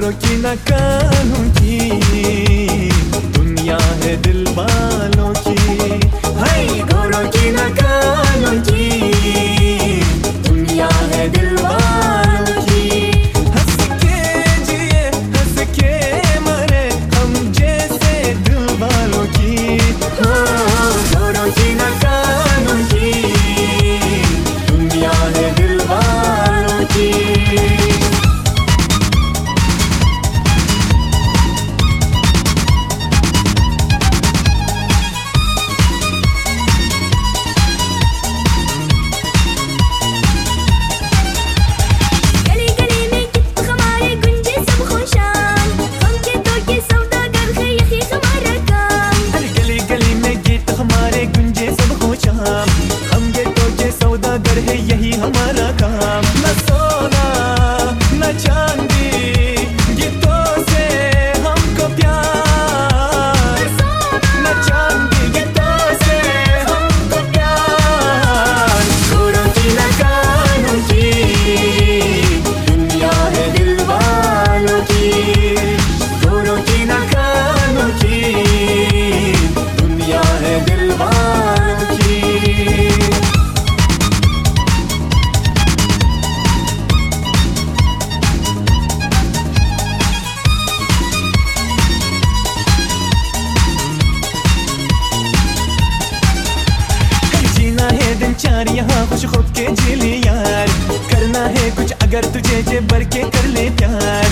गोरों की न कानों की, दुनिया है दिल वालों की। हाय गोरों की न कानों की, दुनिया है दिल वालों की। हंस के जिए हंस के मरे हम जैसे दिल वालों की। गोरों की न कानों की, दुनिया है दिल वालों की। यही हमारा काम, न सोना न चांदी, गीतों से हमको प्यार। न चांदी गीतों से हमको प्यार। गोरों की न कानों की, दुनिया है दिल वालों की। गोरों की न कानों की, दुनिया है दिल वालों की। चार यहाँ खुश हो के जी ले यार, करना है कुछ अगर तुझे जे भर के कर ले प्यार।